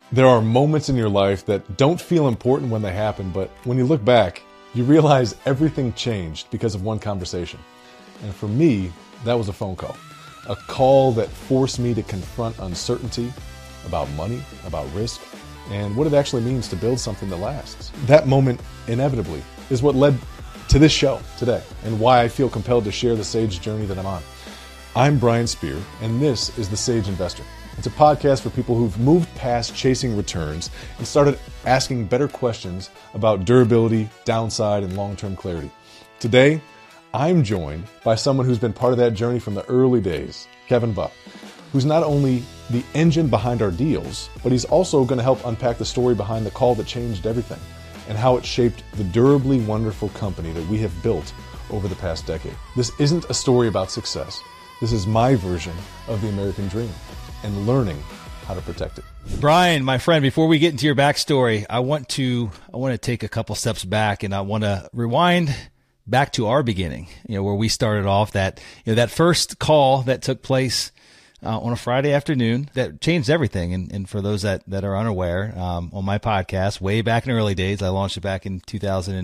There are moments in your life that don't feel important when they happen, but when you look back, you realize everything changed because of one conversation. And for me, that was a phone call. A call that forced me to confront uncertainty about money, about risk, and what it actually means to build something that lasts. That moment, inevitably, is what led to this show today and why I feel compelled to share the Sage journey that I'm on. I'm Brian Spear, and this is The Sage Investor. It's a podcast for people who've moved past chasing returns and started asking better questions about durability, downside, and long-term clarity. Today, I'm joined by someone who's been part of that journey from the early days, Kevin Bupp, who's not only the engine behind our deals, but he's also going to help unpack the story behind the call that changed everything and how it shaped the durably wonderful company that we have built over the past decade. This isn't a story about success. This is my version of the American dream and learning how to protect it. Brian, my friend, before we get into your backstory, I want to take a couple steps back, and I want to rewind back to our beginning, where we started off, that first call that took place on a Friday afternoon that changed everything. And for those that are unaware, on my podcast, way back in the early days, I launched it back in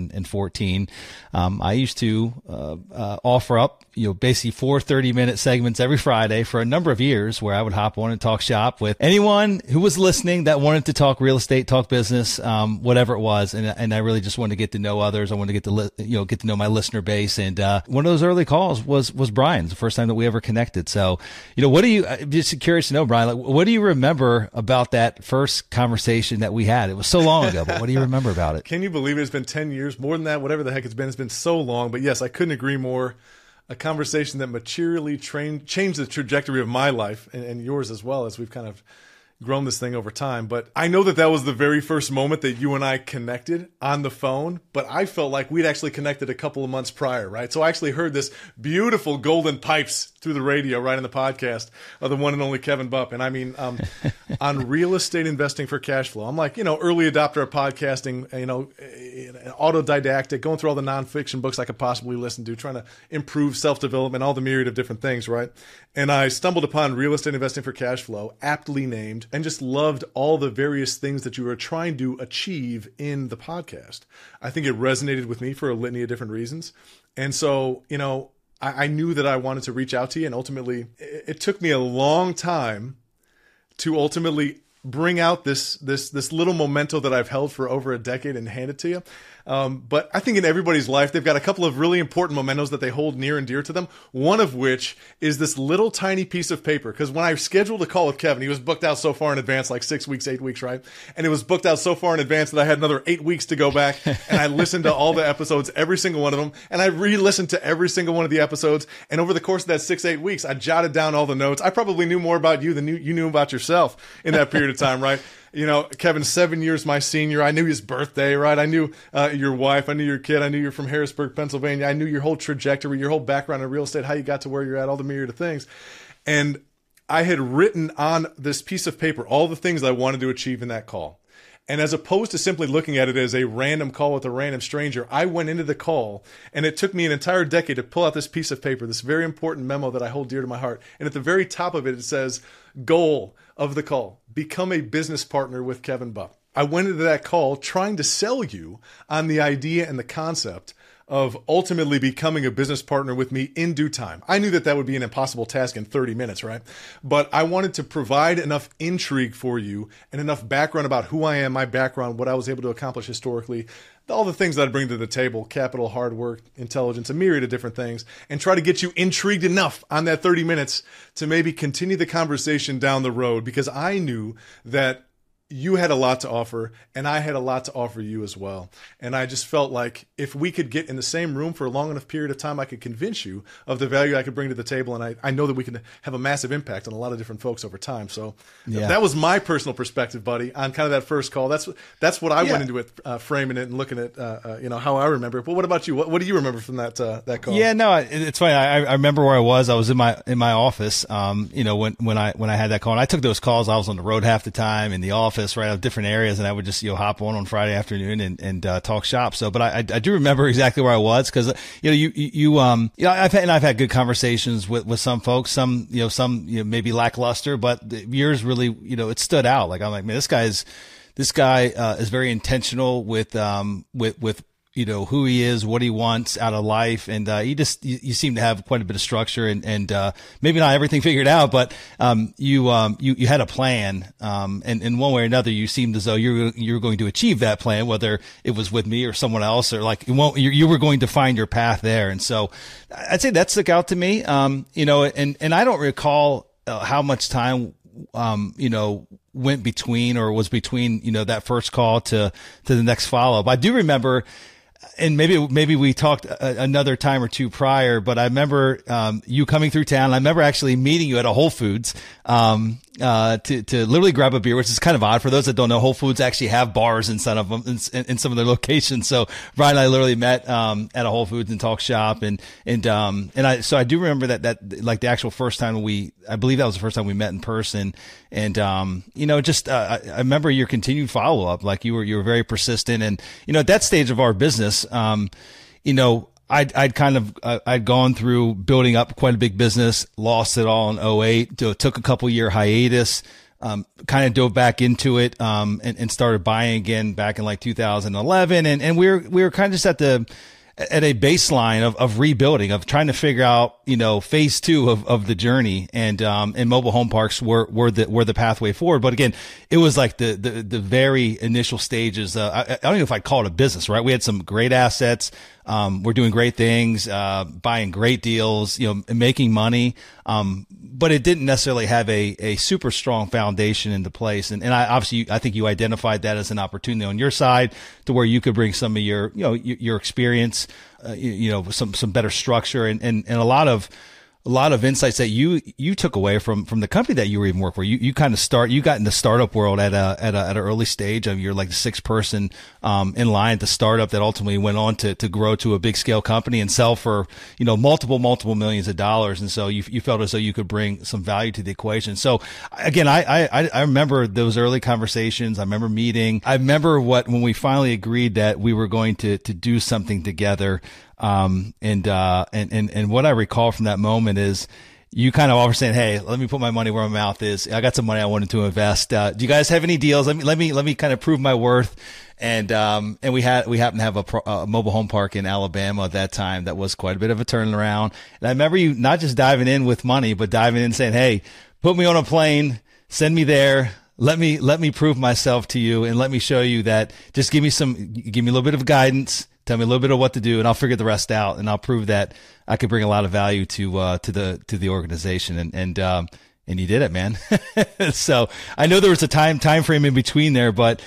2014. I used to offer up, basically 4 30-minute segments every Friday for a number of years, where I would hop on and talk shop with anyone who was listening that wanted to talk real estate, talk business, whatever it was. And I really just wanted to get to know others. I wanted to get to know my listener base. And one of those early calls was Brian's, the first time that we ever connected. So, I'm just curious to know, Brian, what do you remember about that first conversation that we had? It was so long ago, but what do you remember about it? Can you believe it? It's been 10 years, more than that, whatever the heck it's been so long. But yes, I couldn't agree more. A conversation that materially changed the trajectory of my life and yours as well, as we've kind of grown this thing over time. But I know that was the very first moment that you and I connected on the phone, but I felt like we'd actually connected a couple of months prior, right? So I actually heard this beautiful golden pipes through the radio right in the podcast of the one and only Kevin Bupp. And I mean, on real estate investing for cash flow, I'm like, early adopter of podcasting, autodidactic, going through all the nonfiction books I could possibly listen to, trying to improve self-development, all the myriad of different things, right? And I stumbled upon real estate investing for cash flow, aptly named, and just loved all the various things that you were trying to achieve in the podcast. I think it resonated with me for a litany of different reasons. And so, I knew that I wanted to reach out to you, and ultimately it took me a long time to ultimately bring out this little memento that I've held for over a decade and hand it to you. But I think in everybody's life, they've got a couple of really important mementos that they hold near and dear to them. One of which is this little tiny piece of paper. Because when I scheduled a call with Kevin, he was booked out so far in advance, like 6 weeks, 8 weeks, right? And it was booked out so far in advance that I had another 8 weeks to go back. And I listened to all the episodes, every single one of them. And I re-listened to every single one of the episodes. And over the course of that 6-8 weeks, I jotted down all the notes. I probably knew more about you than you knew about yourself in that period of time, right? Kevin's 7 years my senior. I knew his birthday, right? I knew your wife. I knew your kid. I knew you're from Harrisburg, Pennsylvania. I knew your whole trajectory, your whole background in real estate, how you got to where you're at, all the myriad of things. And I had written on this piece of paper all the things I wanted to achieve in that call. And as opposed to simply looking at it as a random call with a random stranger, I went into the call, and it took me an entire decade to pull out this piece of paper, this very important memo that I hold dear to my heart. And at the very top of it, it says, goal of the call, become a business partner with Kevin Bupp. I went into that call trying to sell you on the idea and the concept of ultimately becoming a business partner with me in due time. I knew that would be an impossible task in 30 minutes, right? But I wanted to provide enough intrigue for you and enough background about who I am, my background, what I was able to accomplish historically, all the things that I bring to the table, capital, hard work, intelligence, a myriad of different things, and try to get you intrigued enough on that 30 minutes to maybe continue the conversation down the road, because I knew that you had a lot to offer, and I had a lot to offer you as well. And I just felt like if we could get in the same room for a long enough period of time, I could convince you of the value I could bring to the table. And I know that we can have a massive impact on a lot of different folks over time. So that was my personal perspective, buddy, on kind of that first call. That's what I went into it, framing it and looking at, how I remember it. But what about you? What do you remember from that call? Yeah, no, it's funny. I remember where I was. I was in my office, when I had that call, and I took those calls. I was on the road half the time, in the office. office, right, of different areas, and I would just, hop on Friday afternoon and talk shop. So, but I do remember exactly where I was because, I've had good conversations with some folks, some maybe lackluster, but yours really, it stood out. Like, I'm like, man, this guy is very intentional with who he is, what he wants out of life. And, you seem to have quite a bit of structure and maybe not everything figured out, but, you had a plan. And in one way or another, you seemed as though you were going to achieve that plan, whether it was with me or someone else, or like, you were going to find your path there. And so I'd say that stuck out to me. And I don't recall how much time, went between or was between, that first call to the next follow up. I do remember, and maybe we talked another time or two prior, but I remember you coming through town. I remember actually meeting you at a Whole Foods to literally grab a beer, which is kind of odd for those that don't know. Whole Foods actually have bars inside of them in some of their locations. So Brian and I literally met at a Whole Foods and talk shop, and I do remember that like the actual first time I believe that was the first time we met in person. And, I remember your continued follow up, like you were very persistent. And, at that stage of our business, I'd gone through building up quite a big business, lost it all in '08, took a couple year hiatus, kind of dove back into it, and started buying again back in like 2011. And we were kind of just at a baseline of rebuilding, of trying to figure out, phase two of the journey. And mobile home parks were the pathway forward. But again, it was like the very initial stages. I don't know if I'd call it a business, right? We had some great assets. We're doing great things, buying great deals, making money. But it didn't necessarily have a super strong foundation into place. And I think you identified that as an opportunity on your side to where you could bring some of your experience, some better structure and a lot of insights that you took away from the company that you were even working for. You kind of you got in the startup world at an early stage of you're like the sixth person, in line at the startup that ultimately went on to grow to a big scale company and sell for, multiple millions of dollars. And so you felt as though you could bring some value to the equation. So again, I remember those early conversations. I remember meeting. I remember when we finally agreed that we were going to do something together. And what I recall from that moment is you kind of offer saying, "Hey, let me put my money where my mouth is. I got some money I wanted to invest. Do you guys have any deals? Let me kind of prove my worth." And we happened to have a mobile home park in Alabama at that time that was quite a bit of a turnaround. And I remember you not just diving in with money, but diving in and saying, "Hey, put me on a plane, send me there. Let me prove myself to you, and let me show you that. Just give me a little bit of guidance." Tell me a little bit of what to do, and I'll figure the rest out, and I'll prove that I could bring a lot of value to the organization, and you did it, man. So I know there was a time frame in between there, but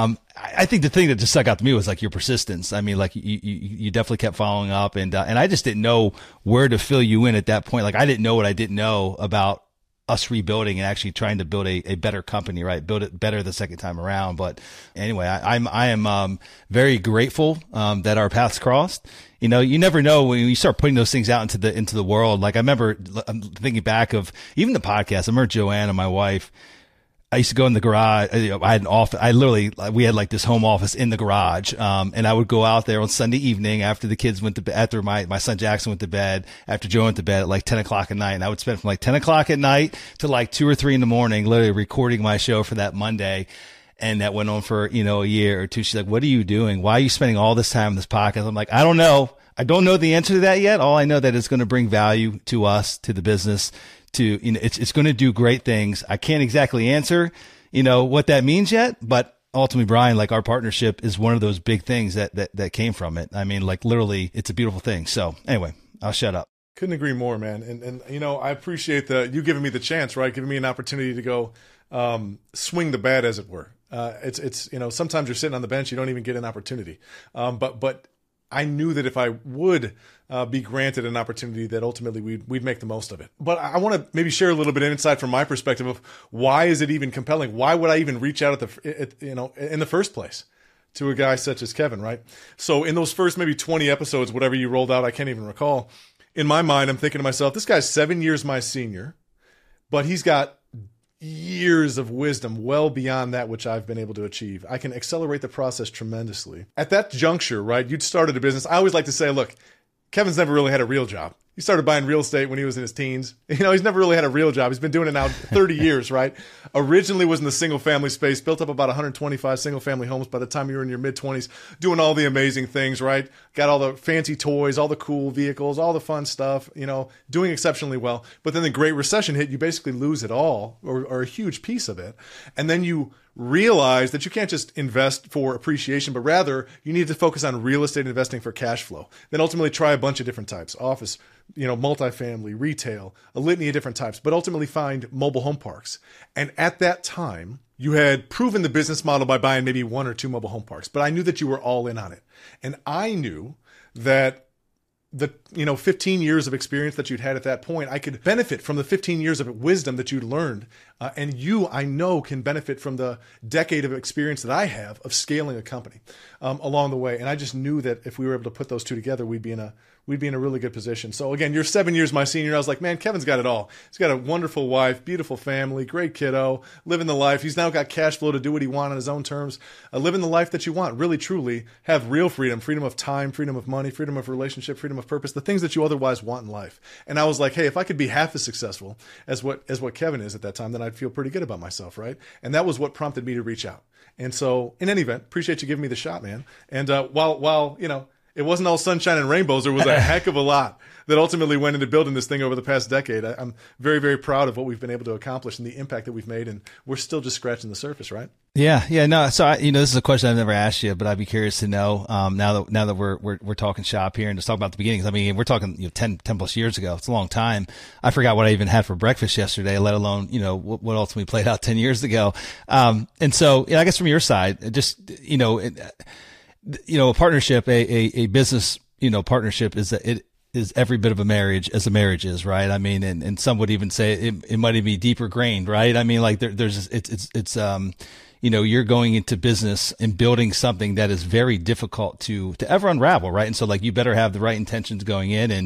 I think the thing that just stuck out to me was like your persistence. I mean, like you definitely kept following up, and I just didn't know where to fill you in at that point. Like I didn't know what I didn't know about us rebuilding and actually trying to build a better company, right? Build it better the second time around. But anyway, I am very grateful, that our paths crossed. You never know when you start putting those things out into the world. Like I'm thinking back of even the podcast. I remember Joanna, my wife, I used to go in the garage. I had an office. We had like this home office in the garage. And I would go out there on Sunday evening after the kids went to bed, after my son Jackson went to bed, after Joe went to bed at like 10 o'clock at night. And I would spend from like 10 o'clock at night to like 2 or 3 in the morning, literally recording my show for that Monday. And that went on for, a year or two. She's like, "What are you doing? Why are you spending all this time on this podcast?" I'm like, "I don't know. I don't know the answer to that yet. All I know that it's going to bring value to us, to the business, it's going to do great things. I can't exactly answer, what that means yet, but ultimately, Brian, like our partnership is one of those big things that came from it. I mean, like literally it's a beautiful thing." So anyway, I'll shut up. Couldn't agree more, man. And I appreciate you giving me the chance, right? Giving me an opportunity to go, swing the bat, as it were. It's sometimes you're sitting on the bench, you don't even get an opportunity. But I knew that if I would be granted an opportunity, that ultimately we'd make the most of it. But I want to maybe share a little bit of insight from my perspective of why is it even compelling? Why would I even reach out in the first place to a guy such as Kevin, right? So in those first maybe 20 episodes, whatever you rolled out, I can't even recall. In my mind, I'm thinking to myself, this guy's 7 years my senior, but he's got years of wisdom well beyond that which I've been able to achieve. I can accelerate the process tremendously. At that juncture, right, you'd started a business. I always like to say, look, Kevin's never really had a real job. He started buying real estate when he was in his teens. He's never really had a real job. He's been doing it now 30 years, right? Originally was in the single family space, built up about 125 single family homes by the time you were in your mid 20s, doing all the amazing things, right? Got all the fancy toys, all the cool vehicles, all the fun stuff, doing exceptionally well. But then the Great Recession hit, you basically lose it all or a huge piece of it. And then you realize that you can't just invest for appreciation, but rather you need to focus on real estate investing for cash flow. Then ultimately try a bunch of different types, office, multifamily, retail, a litany of different types, but ultimately find mobile home parks. And at that time, you had proven the business model by buying maybe 1 or 2 mobile home parks, but I knew that you were all in on it. And I knew that the 15 years of experience that you'd had at that point, I could benefit from the 15 years of wisdom that you'd learned. And you, I know, can benefit from the decade of experience that I have of scaling a company along the way. And I just knew that if we were able to put those two together, we'd be in a really good position. So again, you're 7 years my senior. I was like, man, Kevin's got it all. He's got a wonderful wife, beautiful family, great kiddo, living the life. He's now got cash flow to do what he wants on his own terms, living the life that you want, really, truly have real freedom of time, freedom of money, freedom of relationship, freedom of purpose, the things that you otherwise want in life. And I was like, hey, if I could be half as successful as what Kevin is at that time, then I'd feel pretty good about myself, right? And that was what prompted me to reach out. And so in any event, appreciate you giving me the shot, man. And while it wasn't all sunshine and rainbows, there was a heck of a lot that ultimately went into building this thing over the past decade. I'm very, very proud of what we've been able to accomplish and the impact that we've made. And we're still just scratching the surface, right? Yeah. No. So this is a question I've never asked you, but I'd be curious to know, now that we're talking shop here and just talk about the beginnings. I mean, we're talking, 10 plus years ago. It's a long time. I forgot what I even had for breakfast yesterday, let alone, what ultimately played out 10 years ago. And so, I guess from your side, just, a partnership, a business, partnership is every bit of a marriage as a marriage is, right? I mean, and some would even say it might even be deeper grained, right? I mean, like it's you're going into business and building something that is very difficult to ever unravel, right? And so like you better have the right intentions going in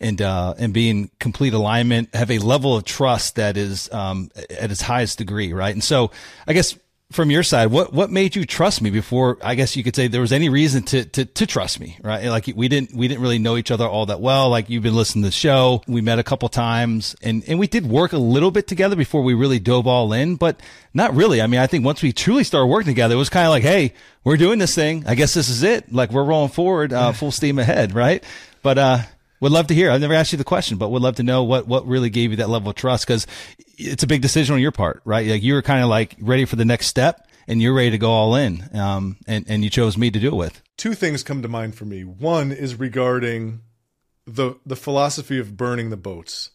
and be in complete alignment, have a level of trust that is at its highest degree, right? And so I guess from your side, what made you trust me before, I guess you could say, there was any reason to trust me, right? Like we didn't really know each other all that well. Like you've been listening to the show. We met a couple times and we did work a little bit together before we really dove all in, but not really. I mean, I think once we truly started working together, it was kind of like, hey, we're doing this thing. I guess this is it. Like we're rolling forward, full steam ahead. Right. But, would love to hear. I've never asked you the question, but would love to know what really gave you that level of trust, because it's a big decision on your part, right? Like you were kind of like ready for the next step and you're ready to go all in. And you chose me to do it with. 2 things come to mind for me. One is regarding the philosophy of burning the boats.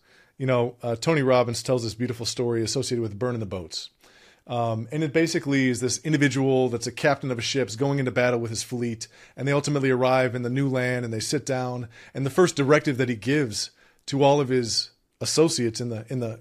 Tony Robbins tells this beautiful story associated with burning the boats. And it basically is this individual that's a captain of a ship going into battle with his fleet, and they ultimately arrive in the new land and they sit down. And the first directive that he gives to all of his associates in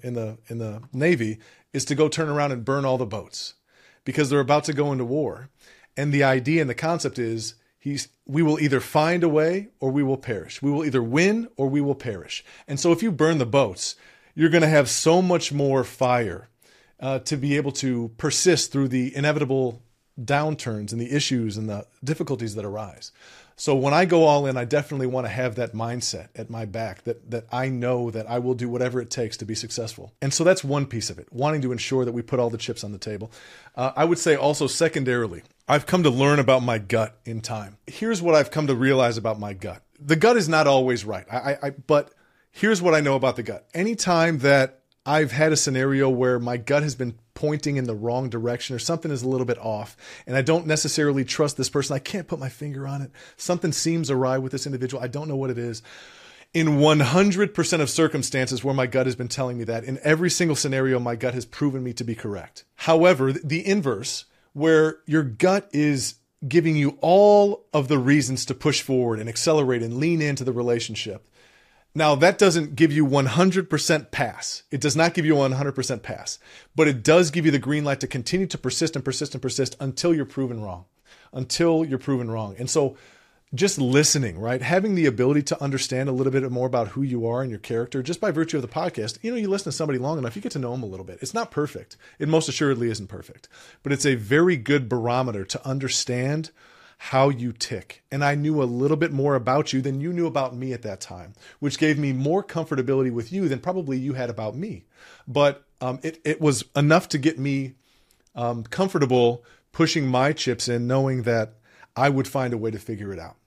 the Navy is to go turn around and burn all the boats because they're about to go into war. And the idea and the concept is we will either find a way or we will perish. We will either win or we will perish. And so if you burn the boats, you're going to have so much more fire to be able to persist through the inevitable downturns and the issues and the difficulties that arise. So when I go all in, I definitely want to have that mindset at my back that I know that I will do whatever it takes to be successful. And so that's one piece of it, wanting to ensure that we put all the chips on the table. I would say also secondarily, I've come to learn about my gut in time. Here's what I've come to realize about my gut. The gut is not always right. But here's what I know about the gut. Anytime that I've had a scenario where my gut has been pointing in the wrong direction or something is a little bit off and I don't necessarily trust this person. I can't put my finger on it. Something seems awry with this individual. I don't know what it is. In 100% of circumstances where my gut has been telling me that, in every single scenario, my gut has proven me to be correct. However, the inverse, where your gut is giving you all of the reasons to push forward and accelerate and lean into the relationship. Now, that doesn't give you 100% pass. It does not give you 100% pass, but it does give you the green light to continue to persist and persist and persist until you're proven wrong. And so just listening, right? Having the ability to understand a little bit more about who you are and your character just by virtue of the podcast. You know, you listen to somebody long enough, you get to know them a little bit. It's not perfect. It most assuredly isn't perfect, but it's a very good barometer to understand how you tick. And I knew a little bit more about you than you knew about me at that time, which gave me more comfortability with you than probably you had about me. But it was enough to get me comfortable pushing my chips in, knowing that I would find a way to figure it out.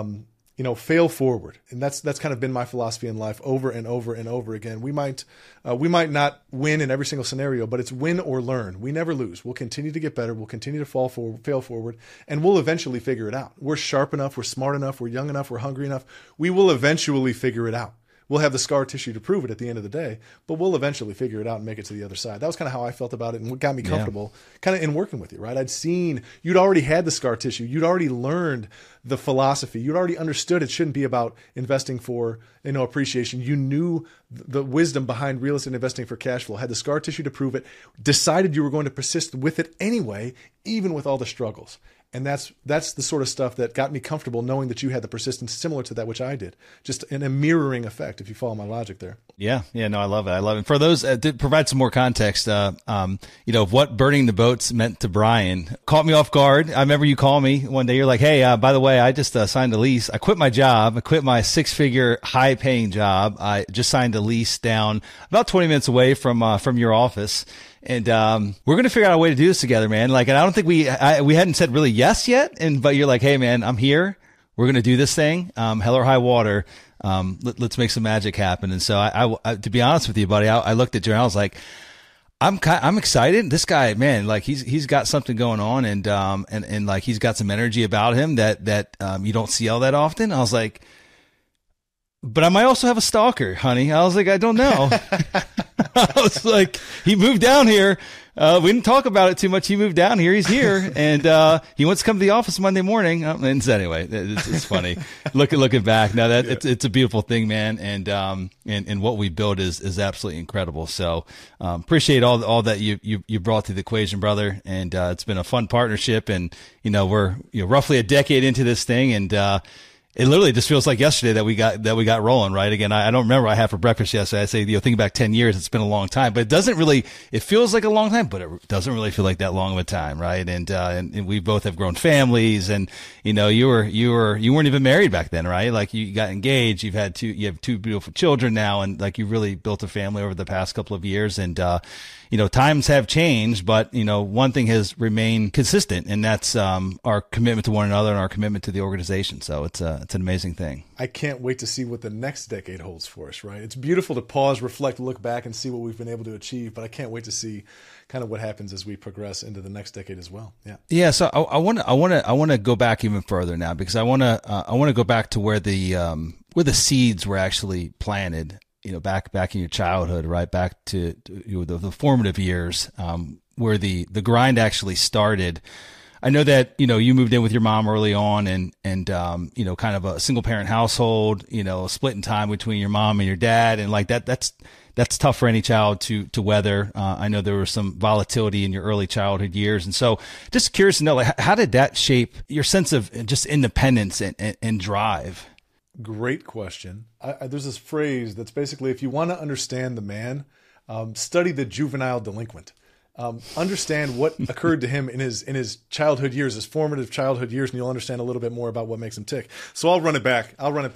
Fail forward. And that's kind of been my philosophy in life over and over and over again. We might not win in every single scenario, but it's win or learn. We never lose. We'll continue to get better. We'll continue to fail forward, and we'll eventually figure it out. We're sharp enough. We're smart enough. We're young enough. We're hungry enough. We will eventually figure it out. We'll have the scar tissue to prove it at the end of the day, but we'll eventually figure it out and make it to the other side. That was kind of how I felt about it and what got me comfortable kind of in working with you, right? You'd already had the scar tissue. You'd already learned the philosophy. You'd already understood it shouldn't be about investing for, appreciation. You knew the wisdom behind real estate investing for cash flow, had the scar tissue to prove it, decided you were going to persist with it anyway, even with all the struggles. And that's the sort of stuff that got me comfortable knowing that you had the persistence similar to that which I did. Just in a mirroring effect, if you follow my logic there. Yeah. No, I love it. And for those to provide some more context, of what burning the boats meant to Brian, caught me off guard. I remember you called me one day. You're like, hey, by the way, I just signed a lease. I quit my job. I quit my 6-figure high paying job. I just signed a lease down about 20 minutes away from your office. And we're going to figure out a way to do this together, man. Like, and I don't think we hadn't said really yes yet. But you're like, hey, man, I'm here. We're going to do this thing. Hell or high water. Let's make some magic happen. And so I to be honest with you, buddy, I looked at you and I was like, I'm excited. This guy, man, like he's got something going on and like he's got some energy about him that you don't see all that often. I was like, but I might also have a stalker, honey. I was like, I don't know. I was like, he moved down here. We didn't talk about it too much. He moved down here. He's here, and he wants to come to the office Monday morning. And so anyway, it's funny. Looking back now, it's a beautiful thing, man. And what we built is absolutely incredible. So appreciate all that you brought to the equation, brother. And it's been a fun partnership. And we're roughly a decade into this thing, and it literally just feels like yesterday that we got rolling, right? Again, I don't remember what I had for breakfast yesterday. I say, thinking back 10 years, it's been a long time, but it feels like a long time, but it doesn't really feel like that long of a time, right? And we both have grown families, and, you weren't even married back then, right? Like you got engaged, you have two beautiful children now, and like you really built a family over the past couple of years. And, times have changed, but, one thing has remained consistent, and that's our commitment to one another and our commitment to the organization. So it's an amazing thing. I can't wait to see what the next decade holds for us, right? It's beautiful to pause, reflect, look back, and see what we've been able to achieve, but I can't wait to see kind of what happens as we progress into the next decade as well. Yeah. Yeah. So I want to go back even further now, because I want to go back to where the seeds were actually planted. Back in your childhood, right? Back to the formative years, where the grind actually started. I know that, you moved in with your mom early on and kind of a single parent household, splitting time between your mom and your dad. And like that's tough for any child to weather. I know there was some volatility in your early childhood years. And so just curious to know, like, how did that shape your sense of just independence and drive? Great question. There's this phrase that's basically, if you want to understand the man, study the juvenile delinquent. Understand what occurred to him in his childhood years, his formative childhood years, and you'll understand a little bit more about what makes him tick. So I'll run it back.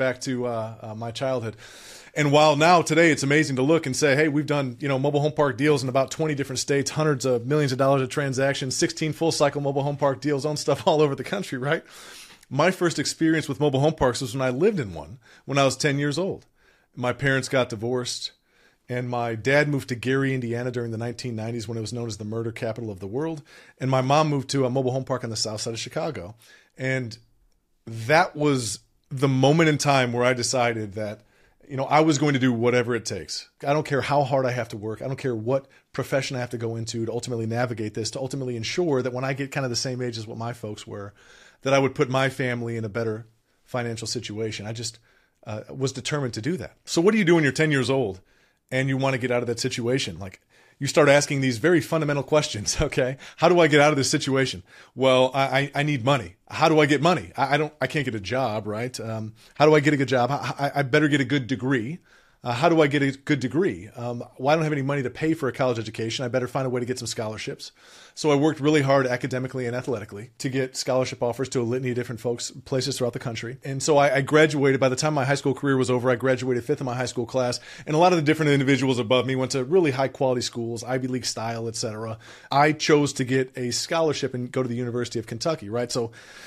To my childhood. And while now today it's amazing to look and say, hey, we've done mobile home park deals in about 20 different states, hundreds of millions of dollars of transactions, 16 full cycle mobile home park deals, own stuff all over the country, right? My first experience with mobile home parks was when I lived in one when I was 10 years old. My parents got divorced, and my dad moved to Gary, Indiana during the 1990s when it was known as the murder capital of the world. And my mom moved to a mobile home park on the south side of Chicago. And that was the moment in time where I decided that, I was going to do whatever it takes. I don't care how hard I have to work. I don't care what profession I have to go into to ultimately navigate this, to ultimately ensure that when I get kind of the same age as what my folks were, that I would put my family in a better financial situation. I just was determined to do that. So what do you do when you're 10 years old and you want to get out of that situation? Like, you start asking these very fundamental questions. Okay. How do I get out of this situation? Well, I need money. How do I get money? I can't get a job, right? How do I get a good job? I better get a good degree. How do I get a good degree? Well, I don't have any money to pay for a college education. I better find a way to get some scholarships. So I worked really hard academically and athletically to get scholarship offers to a litany of different places throughout the country. And so I graduated. By the time my high school career was over, I graduated 5th in my high school class. And a lot of the different individuals above me went to really high quality schools, Ivy League style, et cetera. I chose to get a scholarship and go to the University of Kentucky, right? So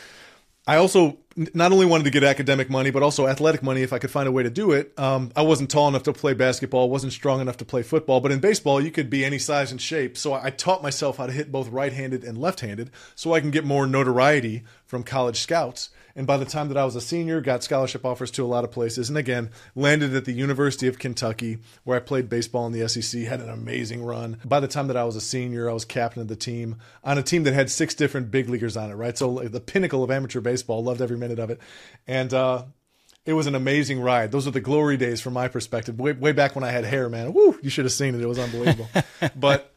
I also not only wanted to get academic money, but also athletic money if I could find a way to do it. I wasn't tall enough to play basketball, wasn't strong enough to play football, but in baseball, you could be any size and shape. So I taught myself how to hit both right-handed and left-handed so I can get more notoriety from college scouts. And by the time that I was a senior, got scholarship offers to a lot of places. And again, landed at the University of Kentucky, where I played baseball in the SEC, had an amazing run. By the time that I was a senior, I was captain of the team on a team that had 6 different big leaguers on it, right? So the pinnacle of amateur baseball, loved every minute of it. And it was an amazing ride. Those are the glory days from my perspective. Way back when I had hair, man. Woo, you should have seen it. It was unbelievable. But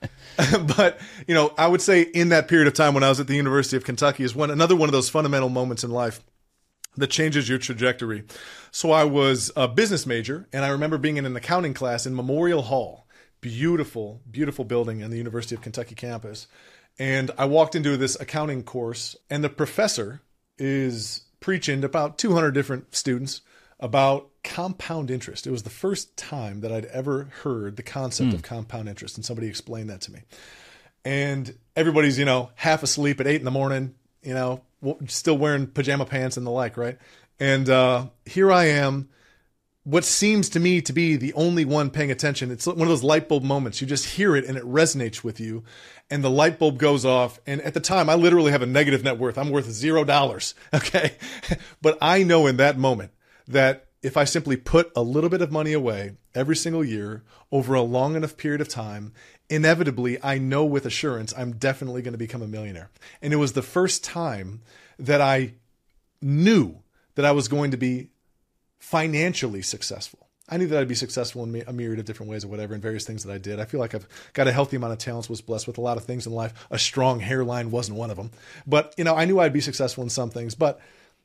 you know, I would say in that period of time when I was at the University of Kentucky is another one of those fundamental moments in life that changes your trajectory. So I was a business major, and I remember being in an accounting class in Memorial Hall. Beautiful, beautiful building in the University of Kentucky campus. And I walked into this accounting course, and the professor is preaching to about 200 different students about compound interest. It was the first time that I'd ever heard the concept of compound interest, and somebody explained that to me. And everybody's, half asleep at 8 a.m, still wearing pajama pants and the like, right? And here I am, what seems to me to be the only one paying attention. It's one of those light bulb moments. You just hear it and it resonates with you. And the light bulb goes off. And at the time, I literally have a negative net worth. I'm worth $0. Okay. But I know in that moment that if I simply put a little bit of money away every single year over a long enough period of time, inevitably, I know with assurance, I'm definitely going to become a millionaire. And it was the first time that I knew that I was going to be financially successful. I knew that I'd be successful in a myriad of different ways or whatever, in various things that I did. I feel like I've got a healthy amount of talents, was blessed with a lot of things in life. A strong hairline wasn't one of them. But, I knew I'd be successful in some things. But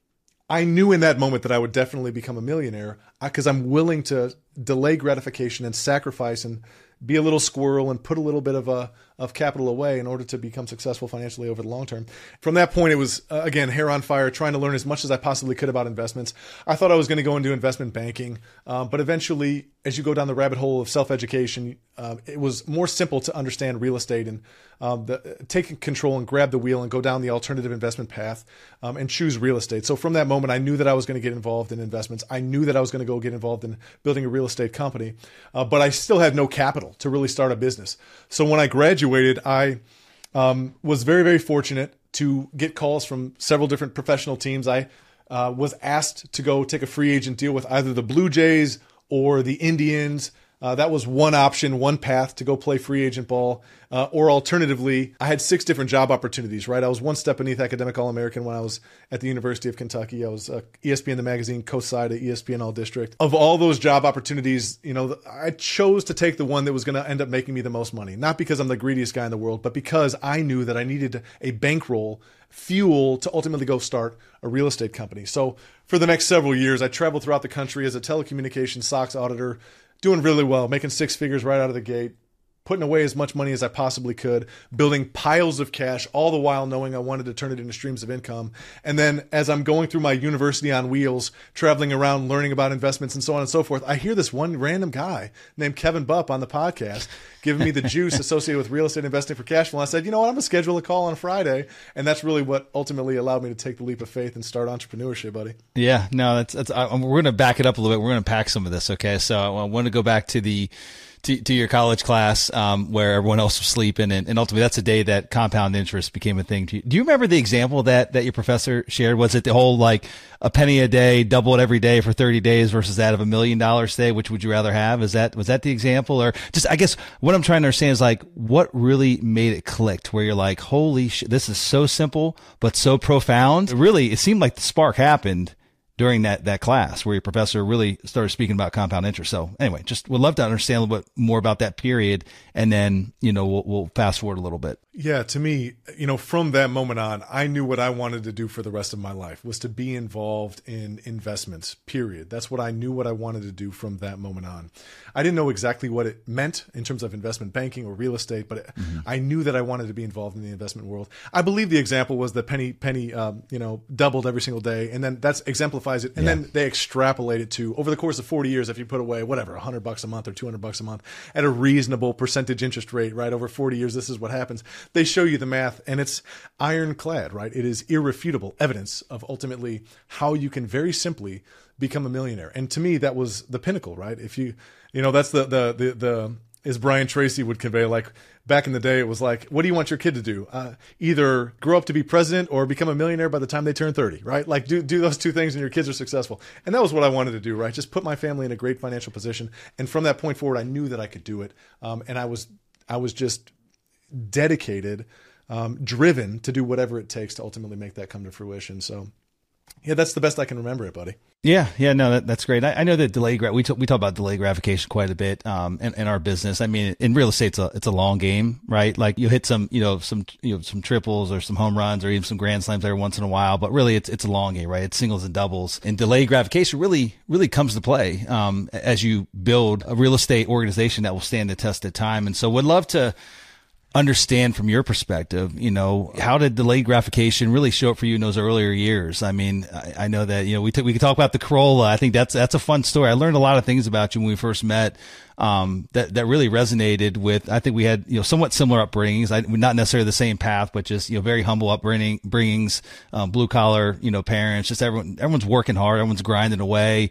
I knew in that moment that I would definitely become a millionaire because I'm willing to delay gratification and sacrifice and be a little squirrel and put a little bit of capital away in order to become successful financially over the long term. From that point, it was, again, hair on fire, trying to learn as much as I possibly could about investments. I thought I was going to go into investment banking, but eventually, as you go down the rabbit hole of self-education, it was more simple to understand real estate and take control and grab the wheel and go down the alternative investment path and choose real estate. So from that moment, I knew that I was going to get involved in investments. I knew that I was going to go get involved in building a real estate company, but I still had no capital to really start a business. So when I graduated, I was very, very fortunate to get calls from several different professional teams. I was asked to go take a free agent deal with either the Blue Jays or the Indians. That was one option, one path to go play free agent ball. Or alternatively, I had 6 different job opportunities, right? I was one step beneath academic All-American when I was at the University of Kentucky. I was ESPN The Magazine co-side at ESPN All District. Of all those job opportunities, I chose to take the one that was going to end up making me the most money. Not because I'm the greediest guy in the world, but because I knew that I needed a bankroll, fuel to ultimately go start a real estate company. So for the next several years, I traveled throughout the country as a telecommunications SOX auditor, doing really well, making 6 figures right out of the gate, putting away as much money as I possibly could, building piles of cash, all the while knowing I wanted to turn it into streams of income. And then as I'm going through my university on wheels, traveling around, learning about investments and so on and so forth, I hear this one random guy named Kevin Bupp on the podcast giving me the juice associated with real estate investing for cash flow. And I said, you know what, I'm going to schedule a call on Friday. And that's really what ultimately allowed me to take the leap of faith and start entrepreneurship, buddy. Yeah, no, that's we're going to back it up a little bit. We're going to pack some of this. Okay. So I want to go back to to your college class, where everyone else was sleeping. And ultimately that's the day that compound interest became a thing to you. Do you remember the example that your professor shared? Was it the whole, like, a penny a day, double it every day for 30 days versus that of $1 million today? Which would you rather have? Was that the example? Or just, I guess what I'm trying to understand is, like, what really made it clicked where you're like, holy shit, this is so simple, but so profound. Really, it seemed like the spark happened during that class where your professor really started speaking about compound interest. So anyway, just would love to understand a little bit more about that period. And then, we'll fast forward a little bit. Yeah, to me, from that moment on, I knew what I wanted to do for the rest of my life was to be involved in investments, period. That's what I knew what I wanted to do from that moment on. I didn't know exactly what it meant in terms of investment banking or real estate, but I knew that I wanted to be involved in the investment world. I believe the example was the penny doubled every single day, and then that exemplifies it. And then they extrapolate it to over the course of 40 years, if you put away whatever, $100 a month or $200 a month at a reasonable percentage interest rate, right? Over 40 years, this is what happens. They show you the math, and it's ironclad, right? It is irrefutable evidence of ultimately how you can very simply become a millionaire. And to me, that was the pinnacle, right? If that's the as Brian Tracy would convey, like back in the day, it was like, what do you want your kid to do? Either grow up to be president or become a millionaire by the time they turn 30, right? Like do those two things and your kids are successful. And that was what I wanted to do, right? Just put my family in a great financial position. And from that point forward, I knew that I could do it. And I was just dedicated, driven to do whatever it takes to ultimately make that come to fruition. So yeah, that's the best I can remember it, buddy. Yeah, no, that's great. I know that we talk about delayed gratification quite a bit in our business. I mean, in real estate, it's a long game, right? Like you hit some triples or some home runs or even some grand slams every once in a while, but really it's a long game, right? It's singles and doubles, and delayed gratification really comes to play as you build a real estate organization that will stand the test of time. And so, would love to understand from your perspective, how did delayed gratification really show up for you in those earlier years? I mean, I know that, we could talk about the Corolla. I think that's a fun story. I learned a lot of things about you when we first met, that really resonated with, I think we had, somewhat similar upbringings. Not necessarily the same path, but just, very humble upbringings, blue collar, parents, just everyone's working hard. Everyone's grinding away,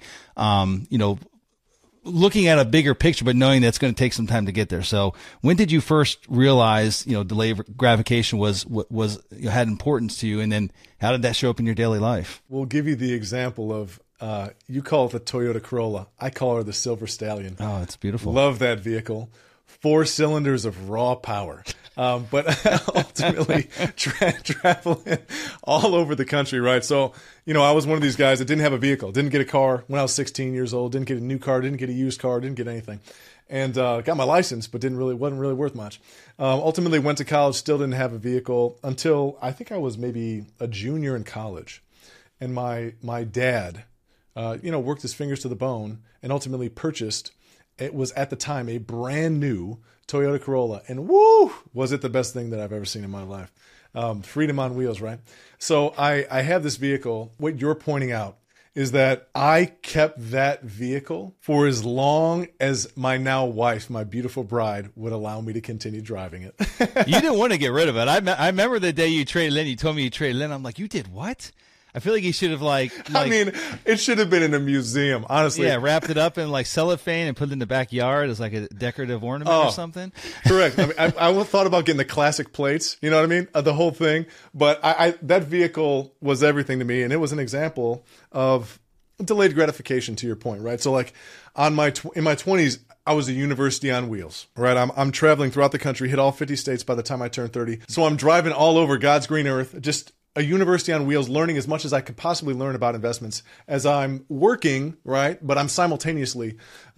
looking at a bigger picture, but knowing that it's going to take some time to get there. So when did you first realize, delayed gratification had importance to you? And then how did that show up in your daily life? We'll give you the example of, you call it the Toyota Corolla. I call her the Silver Stallion. Oh, it's beautiful. Love that vehicle. 4 cylinders of raw power. But ultimately traveling all over the country, right? So, I was one of these guys that didn't have a vehicle, didn't get a car when I was 16 years old, didn't get a new car, didn't get a used car, didn't get anything. And got my license, but wasn't really worth much. Ultimately went to college, still didn't have a vehicle until I think I was maybe a junior in college. And my dad, worked his fingers to the bone and ultimately purchased, it was at the time a brand new Toyota Corolla, and woo, was it the best thing that I've ever seen in my life. Freedom on wheels, right? So I have this vehicle. What you're pointing out is that I kept that vehicle for as long as my now wife, my beautiful bride, would allow me to continue driving it. You didn't want to get rid of it. I remember the day you traded in. You told me you traded in. I'm like, you did what? I feel like you should have I mean, it should have been in a museum, honestly. Yeah, wrapped it up in cellophane and put it in the backyard as like a decorative ornament or something. Correct. I mean, I thought about getting the classic plates, you know what I mean? The whole thing. But that vehicle was everything to me, and it was an example of delayed gratification, to your point, right? So like in my 20s, I was a university on wheels, right? I'm traveling throughout the country, hit all 50 states by the time I turned 30. So I'm driving all over God's green earth, just a university on wheels, learning as much as I could possibly learn about investments as I'm working, right? But I'm simultaneously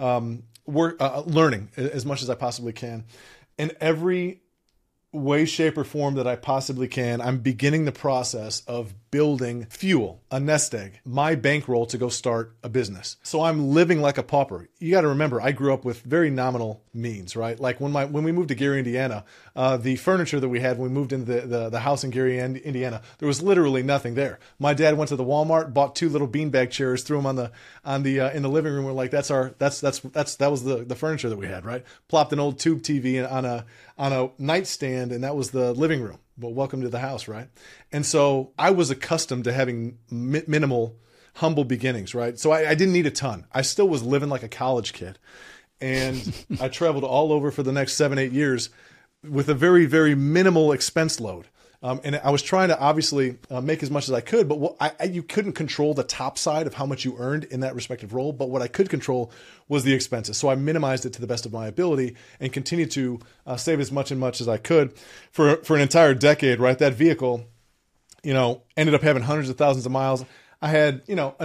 learning as much as I possibly can. In every way, shape, or form that I possibly can, I'm beginning the process of building fuel, a nest egg, my bankroll to go start a business. So I'm living like a pauper. You got to remember, I grew up with very nominal means, right? Like when we moved to Gary, Indiana, the furniture that we had when we moved into the house in Gary, Indiana, there was literally nothing there. My dad went to the Walmart, bought 2 little beanbag chairs, threw them in the living room. We're like, that was the furniture that we had, right? Plopped an old tube TV on a nightstand, and that was the living room. Well, welcome to the house, right? And so I was accustomed to having minimal, humble beginnings, right? So I didn't need a ton. I still was living like a college kid. And I traveled all over for the next 7-8 years with a very, very minimal expense load. And I was trying to obviously make as much as I could, but you couldn't control the top side of how much you earned in that respective role. But what I could control was the expenses. So I minimized it to the best of my ability and continued to save as much as I could for an entire decade, right? That vehicle, ended up having hundreds of thousands of miles. I had,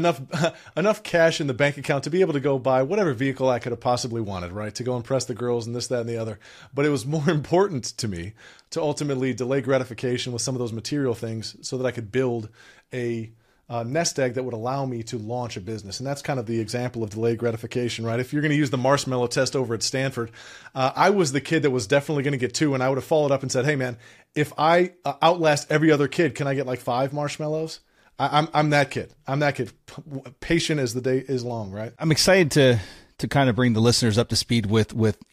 enough cash in the bank account to be able to go buy whatever vehicle I could have possibly wanted, right? To go impress the girls and this, that, and the other. But it was more important to me to ultimately delay gratification with some of those material things so that I could build a nest egg that would allow me to launch a business. And that's kind of the example of delayed gratification, right? If you're going to use the marshmallow test over at Stanford, I was the kid that was definitely going to get 2, and I would have followed up and said, hey man, if I outlast every other kid, can I get like 5 marshmallows? I'm that kid. I'm that kid. Patient as the day is long, right? I'm excited to kind of bring the listeners up to speed with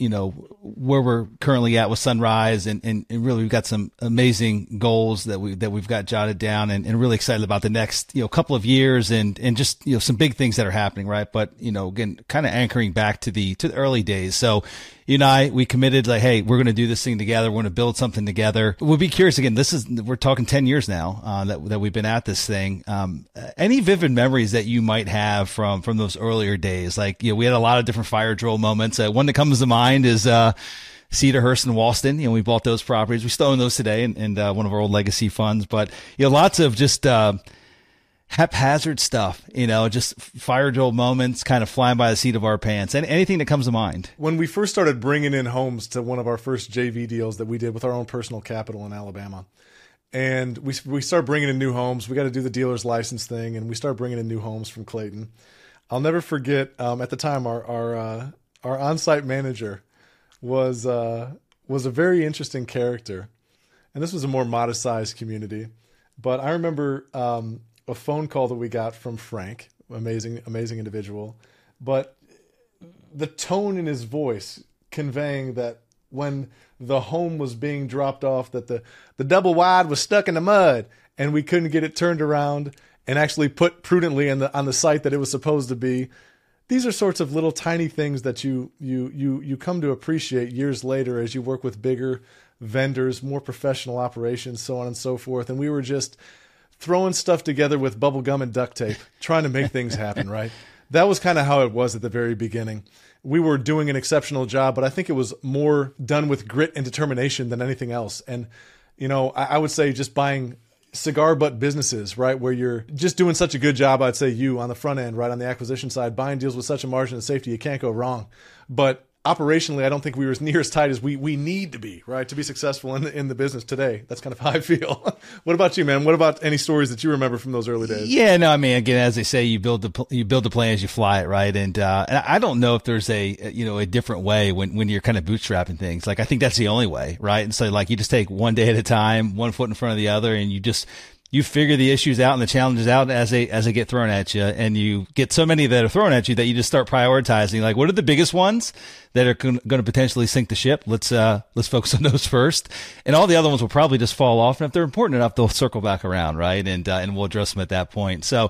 where we're currently at with Sunrise, and really we've got some amazing goals that we've got jotted down, and really excited about the next couple of years, and just some big things that are happening, right? But again, kind of anchoring back to the early days. So you and I, we committed like, hey, we're going to do this thing together. We're going to build something together. We'll be curious again. We're talking 10 years now, that we've been at this thing. Any vivid memories that you might have from those earlier days? Like, we had a lot of different fire drill moments. One that comes to mind is, Cedarhurst and Walston. We bought those properties. We still own those today, and one of our old legacy funds, but lots of just, haphazard stuff, just fire drill moments, kind of flying by the seat of our pants, and anything that comes to mind. When we first started bringing in homes to one of our first JV deals that we did with our own personal capital in Alabama, and we started bringing in new homes, we got to do the dealer's license thing, and we started bringing in new homes from Clayton. I'll never forget, at the time, our on-site manager was a very interesting character, and this was a more modest-sized community, but I remember a phone call that we got from Frank, amazing individual, but the tone in his voice conveying that when the home was being dropped off, that the double wide was stuck in the mud and we couldn't get it turned around and actually put prudently on the site that it was supposed to be. These are sorts of little tiny things that you come to appreciate years later as you work with bigger vendors, more professional operations, so on and so forth. And we were just throwing stuff together with bubble gum and duct tape, trying to make things happen, right? That was kind of how it was at the very beginning. We were doing an exceptional job, but I think it was more done with grit and determination than anything else. And, I would say just buying cigar butt businesses, right, where you're just doing such a good job, I'd say you on the front end, right, on the acquisition side, buying deals with such a margin of safety, you can't go wrong. But operationally, I don't think we were as near as tight as we need to be, right, to be successful in the business today. That's kind of how I feel. What about you, man? What about any stories that you remember from those early days? Yeah, no, I mean, again, as they say, you build the plane as you fly it, right? And I don't know if there's a different way when you're kind of bootstrapping things. Like, I think that's the only way, right? And so, like, you just take one day at a time, one foot in front of the other, and you figure the issues out and the challenges out as they get thrown at you, and you get so many that are thrown at you that you just start prioritizing. Like, what are the biggest ones that are going to potentially sink the ship? Let's focus on those first, and all the other ones will probably just fall off. And if they're important enough, they'll circle back around, right? And we'll address them at that point. So,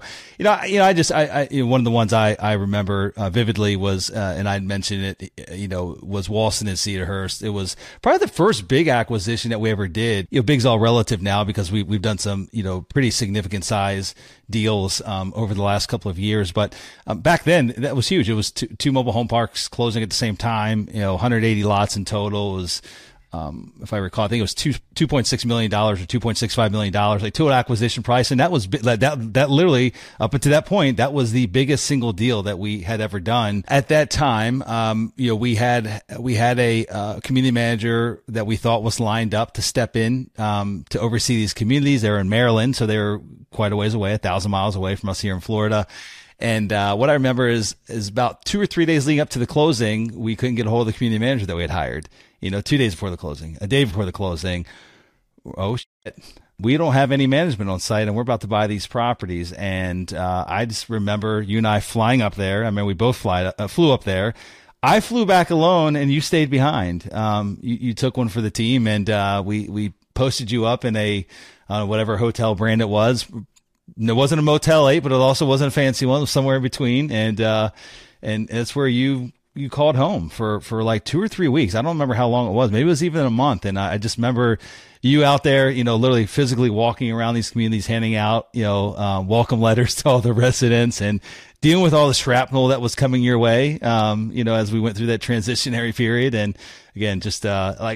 I one of the ones I remember vividly was, and I mentioned it, was Walston and Cedarhurst. It was probably the first big acquisition that we ever did. Big's all relative now because we've done some, pretty significant size deals over the last couple of years. But back then, that was huge. It was two mobile home parks closing at the same time, 180 lots in total. It was, if I recall, I think it was $2.6 million or $2.65 million, like total acquisition price. And that was that literally up until that point, that was the biggest single deal that we had ever done. At that time, we had a community manager that we thought was lined up to step in, to oversee these communities. They were in Maryland, so they were quite a ways away, 1,000 miles away from us here in Florida. And what I remember is about 2 or 3 days leading up to the closing, we couldn't get a hold of the community manager that we had hired. 2 days before the closing, a day before the closing. Oh shit, we don't have any management on site, and we're about to buy these properties. And I just remember you and I flying up there. I mean, we both flew up there. I flew back alone, and you stayed behind. You took one for the team, and we posted you up in a whatever hotel brand it was. It wasn't a Motel 8, but it also wasn't a fancy one. It was somewhere in between. And it's where you called home for like 2 or 3 weeks. I don't remember how long it was. Maybe it was even a month. And I just remember you out there, literally physically walking around these communities, handing out, welcome letters to all the residents and dealing with all the shrapnel that was coming your way, as we went through that transitionary period. And again, just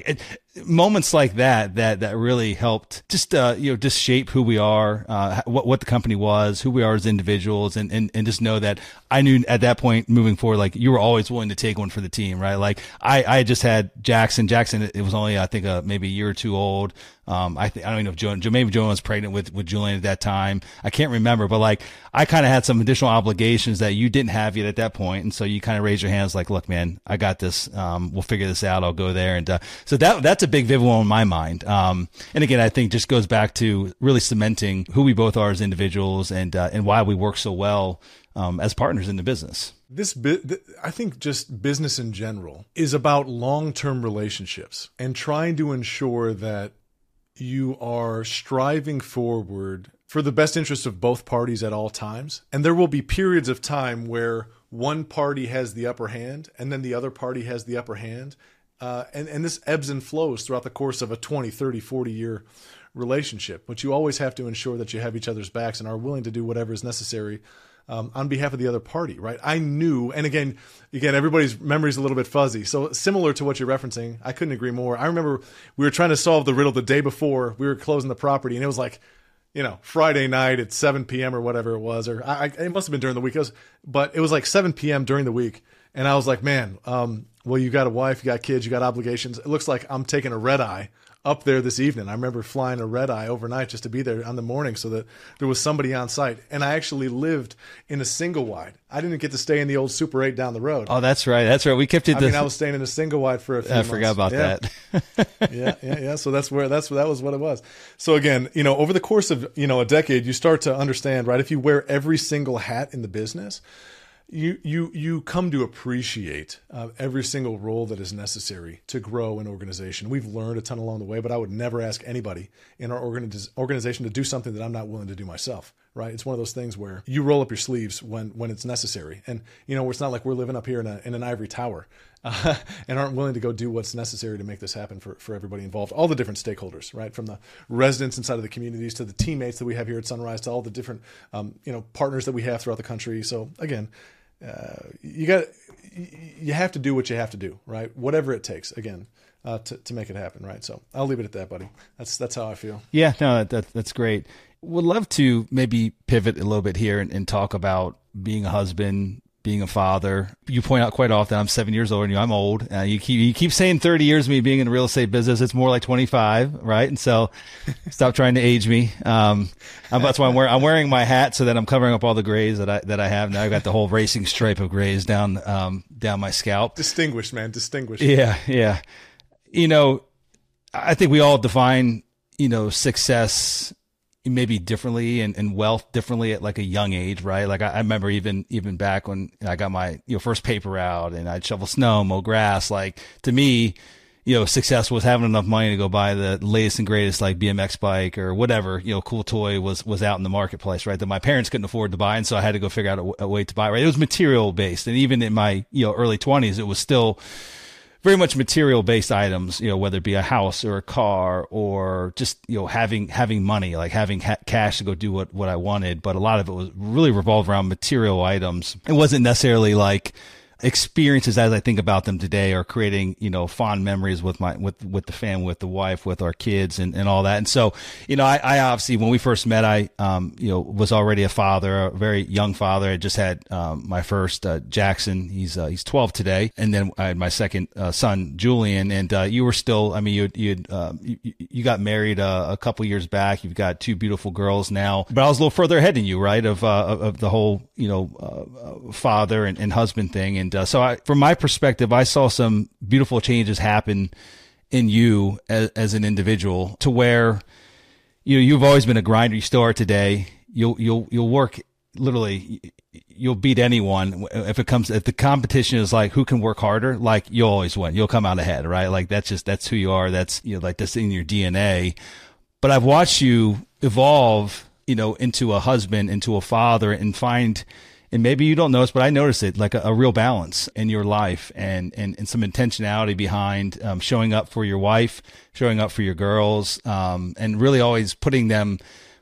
moments like that really helped just just shape who we are, what the company was, who we are as individuals, and just know that I knew at that point moving forward, like you were always willing to take one for the team, right? Like I just had Jackson, it was only I think maybe a year or two old. I don't even know if maybe Joan was pregnant with Julian at that time. I can't remember, but like I kind of had some additional obligations that you didn't have yet at that point. And so you kind of raised your hands like, look, man, I got this. We'll figure this out. I'll go there. And, so that's a big vivid one in my mind. And again, I think just goes back to really cementing who we both are as individuals and why we work so well, as partners in the business. I think just business in general is about long-term relationships and trying to ensure that you are striving forward for the best interest of both parties at all times. And there will be periods of time where one party has the upper hand and then the other party has the upper hand. And this ebbs and flows throughout the course of a 20, 30, 40-year relationship. But you always have to ensure that you have each other's backs and are willing to do whatever is necessary on behalf of the other party, right? I knew, and again, everybody's memory is a little bit fuzzy. So similar to what you're referencing, I couldn't agree more. I remember we were trying to solve the riddle the day before we were closing the property, and it was like, Friday night at 7 p.m. or whatever it was, or it must have been during the week. But it was like 7 p.m. during the week, and I was like, man, well, you got a wife, you got kids, you got obligations. It looks like I'm taking a red eye up there this evening. I remember flying a red eye overnight just to be there on the morning so that there was somebody on site. And I actually lived in a single wide. I didn't get to stay in the old Super 8 down the road. Oh, that's right. That's right. We kept it. I was staying in a single wide for a few months. I forgot about that. Yeah. So that was what it was. So again, over the course of, a decade, you start to understand, right? If you wear every single hat in the business, you come to appreciate every single role that is necessary to grow an organization. We've learned a ton along the way, but I would never ask anybody in our organization to do something that I'm not willing to do myself, right? It's one of those things where you roll up your sleeves when it's necessary. And, it's not like we're living up here in an ivory tower and aren't willing to go do what's necessary to make this happen for everybody involved, all the different stakeholders, right? From the residents inside of the communities to the teammates that we have here at Sunrise to all the different, partners that we have throughout the country. So again, you have to do what you have to do, right? Whatever it takes, again, to make it happen, right? So I'll leave it at that, buddy. That's how I feel. Yeah, no, that's great. Would love to maybe pivot a little bit here and talk about being a husband, being a father. You point out quite often I'm 7 years older than you. I'm old. You keep saying 30 years of me being in the real estate business. It's more like 25, right? And so stop trying to age me. That's why I'm wearing my hat so that I'm covering up all the grays that I have now. I've got the whole racing stripe of grays down my scalp. Distinguished, man. Distinguished. Yeah. I think we all define, success maybe differently and wealth differently at like a young age, right? Like I remember even back when I got my first paper out and I'd shovel snow, mow grass. Like to me, success was having enough money to go buy the latest and greatest like BMX bike or whatever cool toy was out in the marketplace, right? That my parents couldn't afford to buy, and so I had to go figure out a way to buy. Right? It was material based, and even in my early 20s, it was still very much material based items, whether it be a house or a car or just, having money, like having cash to go do what I wanted. But a lot of it was really revolved around material items. It wasn't necessarily like experiences as I think about them today are creating, fond memories with the family, with the wife, with our kids and all that. And so, I obviously, when we first met, I was already a father, a very young father. I just had, my first, Jackson. He's 12 today. And then I had my second, son, Julian. And, you were still, you got married, a couple years back. You've got two beautiful girls now, but I was a little further ahead than you, right? Of the whole, father and husband thing. And so from my perspective, I saw some beautiful changes happen in you as an individual to where, you've always been a grinder. You still are today. You'll work literally, you'll beat anyone. If the competition is like who can work harder, like you'll always win. You'll come out ahead, right? Like that's who you are. That's, like that's in your DNA. But I've watched you evolve, into a husband, into a father and find, and maybe you don't notice, but I notice it, like a real balance in your life and some intentionality behind showing up for your wife, showing up for your girls, and really always putting them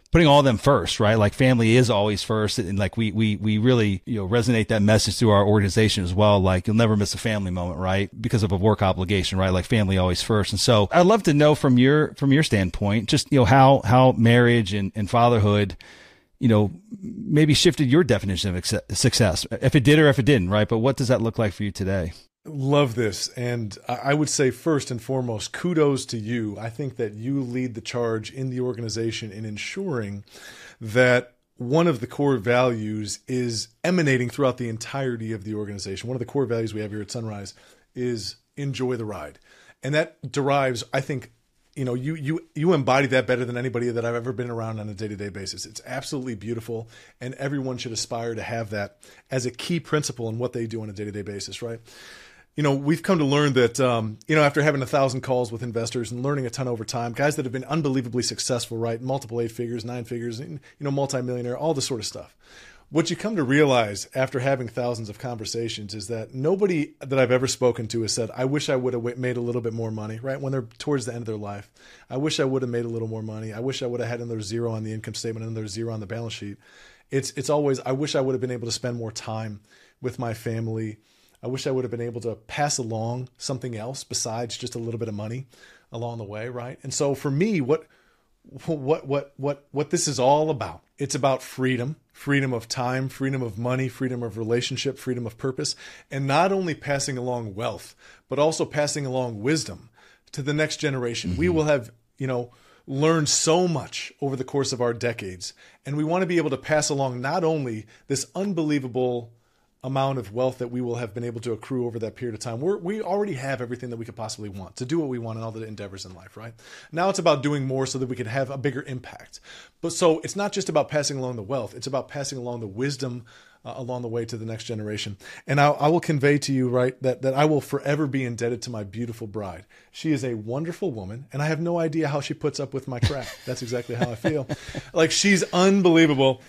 putting all of them first, right? Like family is always first. And like we really, resonate that message through our organization as well. Like you'll never miss a family moment, right? Because of a work obligation, right? Like family always first. And so I'd love to know from your standpoint, just, how marriage and fatherhood, maybe shifted your definition of success, if it did or if it didn't, right? But what does that look like for you today? Love this. And I would say first and foremost, kudos to you. I think that you lead the charge in the organization in ensuring that one of the core values is emanating throughout the entirety of the organization. One of the core values we have here at Sunrise is enjoy the ride. And that derives, I think, you embody that better than anybody that I've ever been around on a day-to-day basis. It's absolutely beautiful, and everyone should aspire to have that as a key principle in what they do on a day-to-day basis, right? We've come to learn that, after having 1,000 calls with investors and learning a ton over time, guys that have been unbelievably successful, right? Multiple 8 figures, 9 figures, multimillionaire, all this sort of stuff. What you come to realize after having thousands of conversations is that nobody that I've ever spoken to has said, I wish I would have made a little bit more money, right? When they're towards the end of their life. I wish I would have made a little more money. I wish I would have had another zero on the income statement and another zero on the balance sheet. It's always, I wish I would have been able to spend more time with my family. I wish I would have been able to pass along something else besides just a little bit of money along the way, right? And so for me, what this is all about, it's about freedom of time, freedom of money, freedom of relationship, freedom of purpose, and not only passing along wealth, but also passing along wisdom to the next generation. Mm-hmm. We will have, learned so much over the course of our decades, and we want to be able to pass along not only this unbelievable amount of wealth that we will have been able to accrue over that period of time. We already have everything that we could possibly want to do what we want in all the endeavors in life, right? Now it's about doing more so that we can have a bigger impact. But so it's not just about passing along the wealth. It's about passing along the wisdom along the way to the next generation. And I will convey to you, right, that I will forever be indebted to my beautiful bride. She is a wonderful woman, and I have no idea how she puts up with my crap. That's exactly how I feel. Like, she's unbelievable.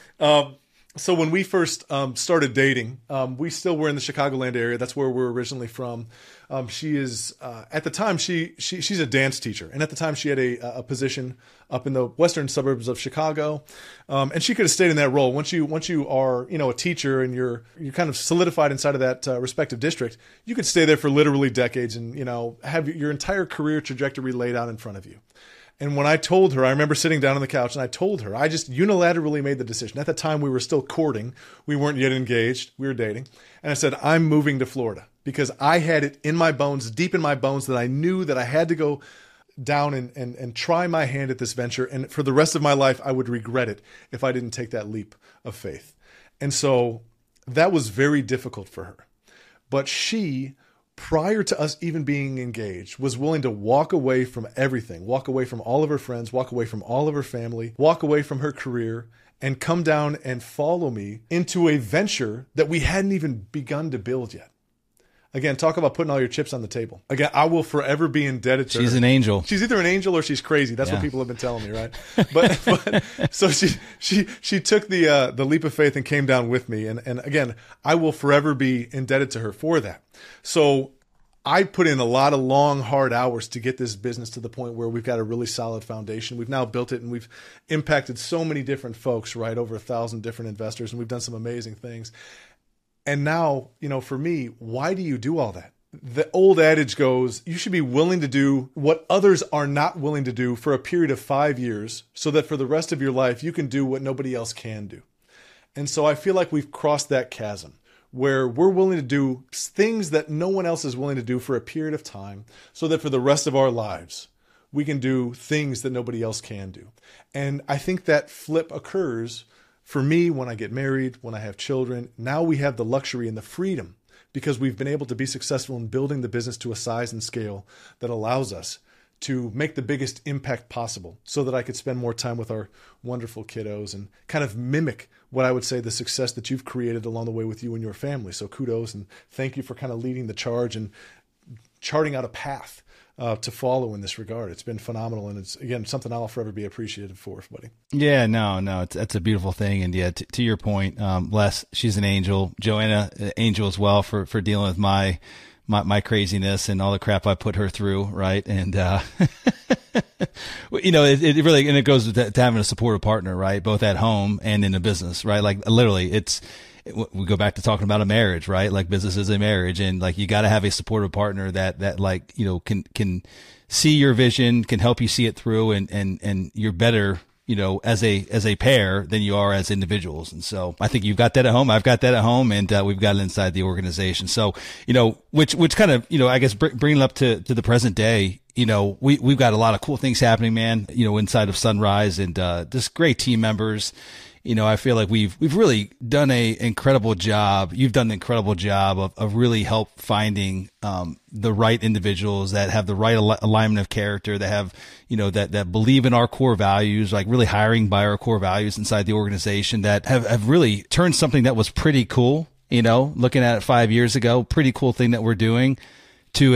So when we first started dating, we still were in the Chicagoland area. That's where we're originally from. She is at the time she's a dance teacher, and at the time she had a position up in the western suburbs of Chicago, and she could have stayed in that role. Once you are a teacher and you're kind of solidified inside of that respective district, you could stay there for literally decades and have your entire career trajectory laid out in front of you. And when I told her, I remember sitting down on the couch and I told her, I just unilaterally made the decision. At the time, we were still courting. We weren't yet engaged. We were dating. And I said, I'm moving to Florida because I had it in my bones, deep in my bones, that I knew that I had to go down and try my hand at this venture. And for the rest of my life, I would regret it if I didn't take that leap of faith. And so that was very difficult for her. But she, prior to us even being engaged, was willing to walk away from everything, walk away from all of her friends, walk away from all of her family, walk away from her career, and come down and follow me into a venture that we hadn't even begun to build yet. Again, talk about putting all your chips on the table. Again, I will forever be indebted to her. She's an angel. She's either an angel or she's crazy. That's what people have been telling me, right? But so she took the leap of faith and came down with me. And again, I will forever be indebted to her for that. So I put in a lot of long, hard hours to get this business to the point where we've got a really solid foundation. We've now built it, and we've impacted so many different folks, right? Over 1,000 different investors, and we've done some amazing things. And now, for me, why do you do all that? The old adage goes, you should be willing to do what others are not willing to do for a period of 5 years so that for the rest of your life, you can do what nobody else can do. And so I feel like we've crossed that chasm where we're willing to do things that no one else is willing to do for a period of time so that for the rest of our lives, we can do things that nobody else can do. And I think that flip occurs for me when I get married, when I have children. Now we have the luxury and the freedom because we've been able to be successful in building the business to a size and scale that allows us to make the biggest impact possible so that I could spend more time with our wonderful kiddos and kind of mimic what I would say the success that you've created along the way with you and your family. So kudos and thank you for kind of leading the charge and charting out a path to follow in this regard. It's been phenomenal. And it's, again, something I'll forever be appreciative for, buddy. Yeah, no, that's a beautiful thing. And yeah, to your point, Les, she's an angel. Joanna, angel as well for dealing with my my craziness and all the crap I put her through. Right. And, it really, and it goes to having a supportive partner, right? Both at home and in a business, right? Like literally we go back to talking about a marriage, right? Like business is a marriage, and like you got to have a supportive partner that like, can see your vision, can help you see it through, and you're better, as a pair than you are as individuals. And so I think you've got that at home. I've got that at home, and we've got it inside the organization. So, which kind of, I guess bringing it up to the present day, we've got a lot of cool things happening, man, inside of Sunrise, and just great team members. I feel like we've really done an incredible job. You've done an incredible job of really help finding the right individuals that have the right alignment of character, that have, that believe in our core values, like really hiring by our core values inside the organization, that have really turned something that was pretty cool, looking at it 5 years ago, pretty cool thing that we're doing, to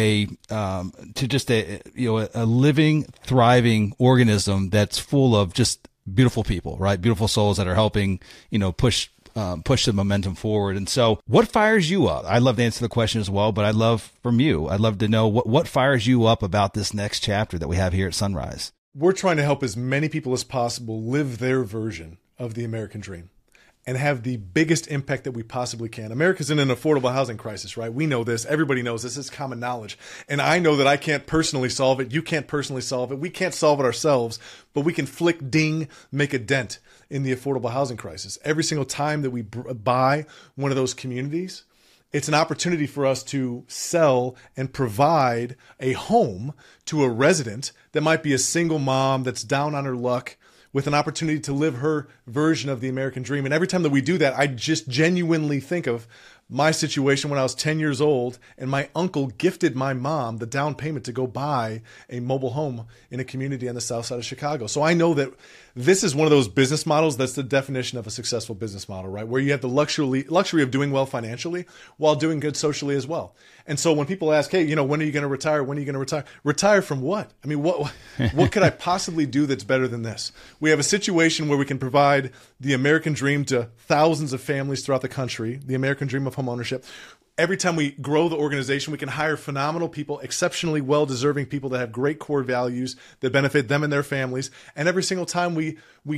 just a living, thriving organism that's full of just beautiful people, right? Beautiful souls that are helping, push the momentum forward. And so what fires you up? I'd love to answer the question as well, but I'd love to know what fires you up about this next chapter that we have here at Sunrise. We're trying to help as many people as possible live their version of the American dream and have the biggest impact that we possibly can. America's in an affordable housing crisis, right? We know this. Everybody knows this. It's common knowledge. And I know that I can't personally solve it. You can't personally solve it. We can't solve it ourselves, but we can make a dent in the affordable housing crisis. Every single time that we buy one of those communities, it's an opportunity for us to sell and provide a home to a resident that might be a single mom that's down on her luck, with an opportunity to live her version of the American dream. And every time that we do that, I just genuinely think of my situation when I was 10 years old and my uncle gifted my mom the down payment to go buy a mobile home in a community on the south side of Chicago. So I know that this is one of those business models that's the definition of a successful business model, right? Where you have the luxury of doing well financially while doing good socially as well. And so when people ask, hey, when are you going to retire? When are you going to retire? Retire from what? I mean, what could I possibly do that's better than this? We have a situation where we can provide the American dream to thousands of families throughout the country, the American dream of home ownership. Every time we grow the organization, we can hire phenomenal people, exceptionally well-deserving people that have great core values that benefit them and their families. And every single time we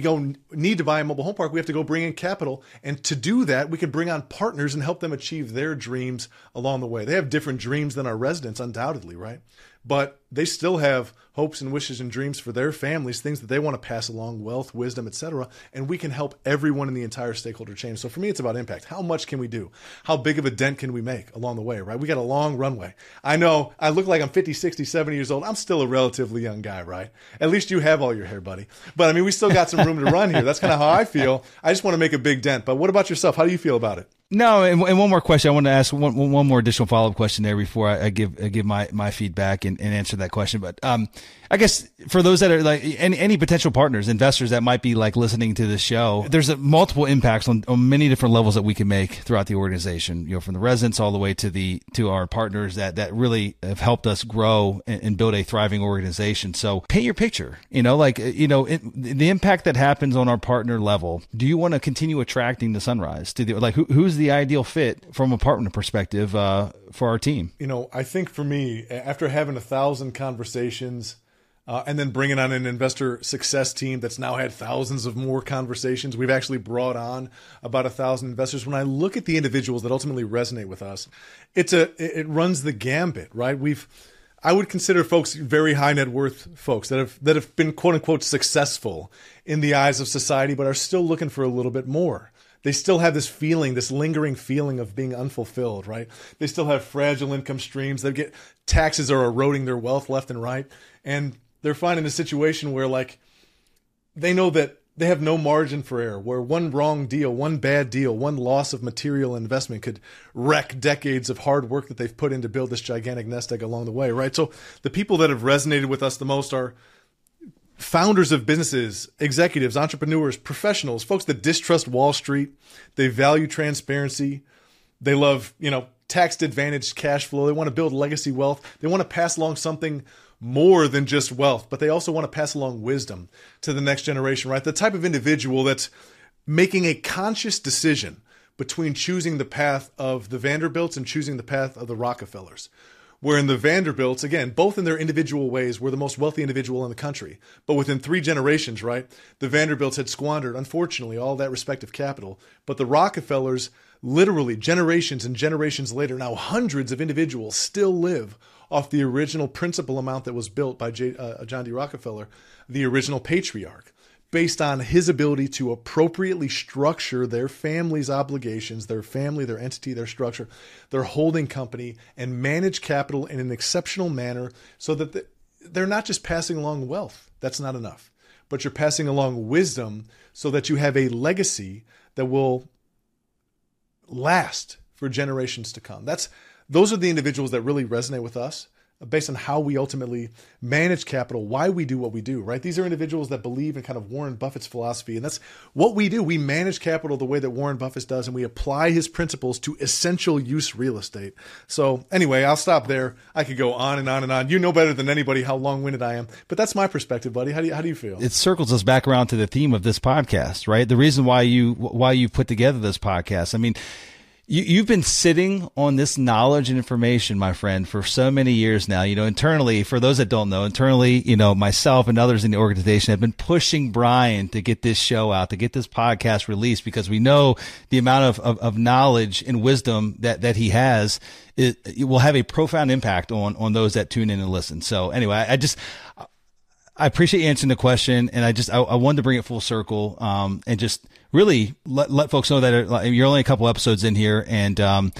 need to buy a mobile home park, we have to go bring in capital. And to do that, we can bring on partners and help them achieve their dreams along the way. They have different dreams than our residents, undoubtedly, right? But they still have hopes and wishes and dreams for their families, things that they want to pass along, wealth, wisdom, etc. And we can help everyone in the entire stakeholder chain. So for me, it's about impact. How much can we do? How big of a dent can we make along the way, right? We got a long runway. I know I look like I'm 50, 60, 70 years old. I'm still a relatively young guy, right? At least you have all your hair, buddy. But I mean, we still got some room to run here. That's kind of how I feel. I just want to make a big dent. But what about yourself? How do you feel about it? No, and one more question. I want to ask one more additional follow-up question there before I give my feedback and answer that question. But I guess for those that are like any potential partners, investors that might be like listening to this show, there's multiple impacts on many different levels that we can make throughout the organization. From the residents all the way to our partners that really have helped us grow and build a thriving organization. So paint your picture. The impact that happens on our partner level. Do you want to continue attracting the Sunrise to who's the ideal fit from a partner perspective for our team? I think for me, after having 1,000 conversations and then bringing on an investor success team that's now had thousands of more conversations, we've actually brought on about 1,000 investors. When I look at the individuals that ultimately resonate with us, it runs the gambit, right? I would consider folks very high net worth folks that have been quote unquote successful in the eyes of society, but are still looking for a little bit more. They still have this lingering feeling of being unfulfilled, right? They still have fragile income streams. Taxes are eroding their wealth left and right. And they're finding a situation where they know that they have no margin for error, where one wrong deal, one bad deal, one loss of material investment could wreck decades of hard work that they've put in to build this gigantic nest egg along the way, right? So the people that have resonated with us the most are founders of businesses, executives, entrepreneurs, professionals, folks that distrust Wall Street. They value transparency. They love, tax advantaged cash flow. They want to build legacy wealth. They want to pass along something more than just wealth, but they also want to pass along wisdom to the next generation, right? The type of individual that's making a conscious decision, between choosing the path of the Vanderbilts and choosing the path of the Rockefellers. Where in the Vanderbilts, again, both in their individual ways, were the most wealthy individual in the country. But within 3 generations, right, the Vanderbilts had squandered, unfortunately, all that respective capital. But the Rockefellers, literally generations and generations later, now hundreds of individuals still live off the original principal amount that was built by John D. Rockefeller, the original patriarch, based on his ability to appropriately structure their family's obligations, their family, their entity, their structure, their holding company, and manage capital in an exceptional manner so that they're not just passing along wealth. That's not enough. But you're passing along wisdom so that you have a legacy that will last for generations to come. Those are the individuals that really resonate with us based on how we ultimately manage capital, why we do what we do, right? These are individuals that believe in kind of Warren Buffett's philosophy, and that's what we do. We manage capital the way that Warren Buffett does, and we apply his principles to essential use real estate. So anyway, I'll stop there. I could go on and on and on. You know better than anybody how long-winded I am, but that's my perspective, buddy. How do you feel? It circles us back around to the theme of this podcast, right? The reason why you put together this podcast. I mean, You've been sitting on this knowledge and information, my friend, for so many years now. Internally, for those that don't know, myself and others in the organization have been pushing Brian to get this show out, to get this podcast released, because we know the amount of knowledge and wisdom that he has. It will have a profound impact on those that tune in and listen. So anyway, I appreciate you answering the question, and I wanted to bring it full circle, and just really let folks know that you're only a couple episodes in here, and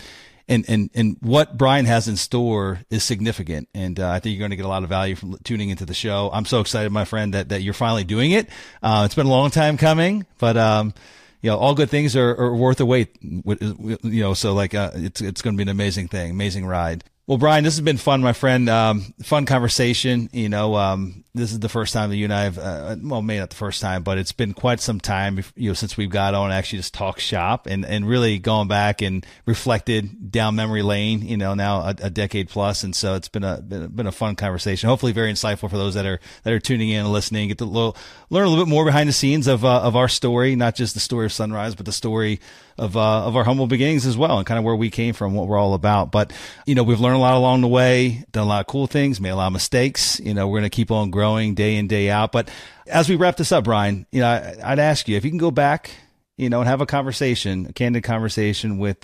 what Brian has in store is significant, and I think you're going to get a lot of value from tuning into the show. I'm so excited, my friend, that you're finally doing it. It's been a long time coming, but all good things are worth the wait. So it's going to be an amazing thing, amazing ride. Well, Brian, this has been fun, my friend. Fun conversation. This is the first time that you and I have, maybe not the first time, but it's been quite some time, since we've got on actually just talk shop and really going back and reflected down memory lane, now a decade plus. And so it's been a fun conversation. Hopefully very insightful for those that are tuning in and listening, get to learn a little bit more behind the scenes of our story, not just the story of Sunrise, but the story of our humble beginnings as well, and kind of where we came from, what we're all about. But, we've learned a lot along the way, done a lot of cool things, made a lot of mistakes. We're going to keep on growing day in, day out. But as we wrap this up, Brian, I'd ask you if you can go back, and have a candid conversation with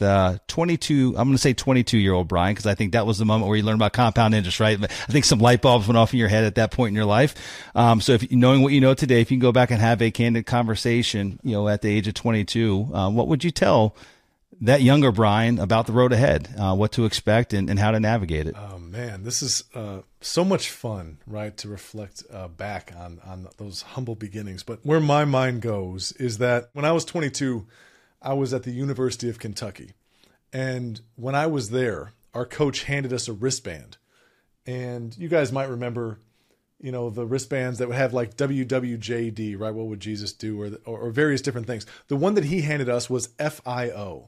22-year-old Brian, because I think that was the moment where you learned about compound interest, right? I think some light bulbs went off in your head at that point in your life. So if knowing what you know today, if you can go back and have a candid conversation, at the age of 22, what would you tell that younger Brian about the road ahead, what to expect and how to navigate it? Oh man, this is so much fun, right? To reflect back on those humble beginnings. But where my mind goes is that when I was 22, I was at the University of Kentucky. And when I was there, our coach handed us a wristband. And you guys might remember, the wristbands that would have like WWJD, right? What would Jesus do? Or various different things. The one that he handed us was FIO.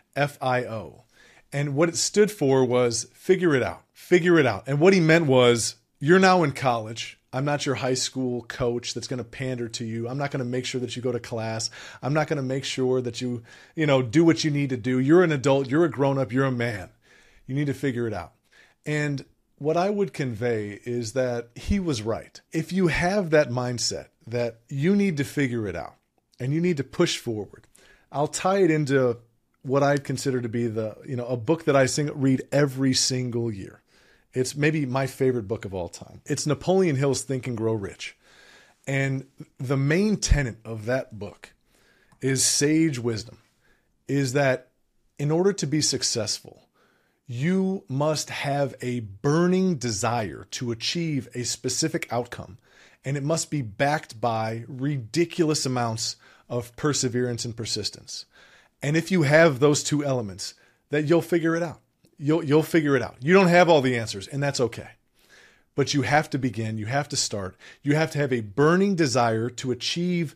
FIO. And what it stood for was figure it out. Figure it out. And what he meant was, you're now in college. I'm not your high school coach that's going to pander to you. I'm not going to make sure that you go to class. I'm not going to make sure that you do what you need to do. You're an adult. You're a grown-up. You're a man. You need to figure it out. And what I would convey is that he was right. If you have that mindset that you need to figure it out and you need to push forward, I'll tie it into what I'd consider to be a book that I read every single year. It's maybe my favorite book of all time. It's Napoleon Hill's Think and Grow Rich. And the main tenet of that book is sage wisdom, is that in order to be successful, you must have a burning desire to achieve a specific outcome. And it must be backed by ridiculous amounts of perseverance and persistence. And if you have those two elements, that you'll figure it out. You'll figure it out. You don't have all the answers, and that's okay. But you have to begin. You have to start. You have to have a burning desire to achieve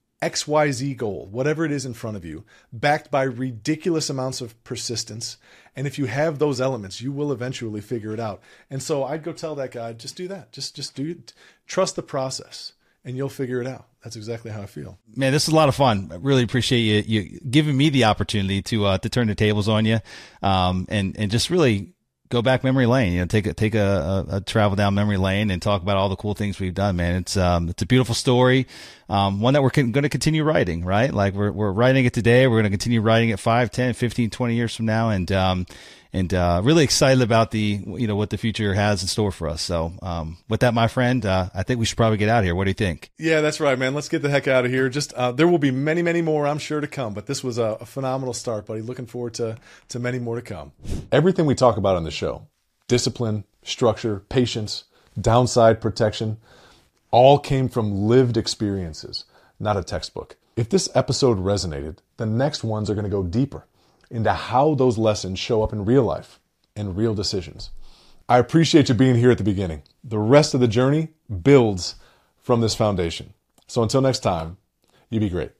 XYZ goal, whatever it is in front of you, backed by ridiculous amounts of persistence. And if you have those elements, you will eventually figure it out. And so I'd go tell that guy, just do that. Just do it. Trust the process. and you'll figure it out. That's exactly how I feel. Man, this is a lot of fun. I really appreciate you giving me the opportunity to turn the tables on you, and just really go back memory lane. You know, take a travel down memory lane and talk about all the cool things we've done. Man, it's a beautiful story, one that we're going to continue writing. Right, like we're writing it today. We're going to continue writing it 5, 10, 15, 20 years from now, and really excited about what the future has in store for us. So, with that, my friend, I think we should probably get out of here. What do you think? Yeah, that's right, man. Let's get the heck out of here. Just, there will be many, many more, I'm sure, to come, but this was a phenomenal start, buddy. Looking forward to many more to come. Everything we talk about on the show, discipline, structure, patience, downside protection, all came from lived experiences, not a textbook. If this episode resonated, the next ones are going to go deeper into how those lessons show up in real life and real decisions. I appreciate you being here at the beginning. The rest of the journey builds from this foundation. So until next time, you be great.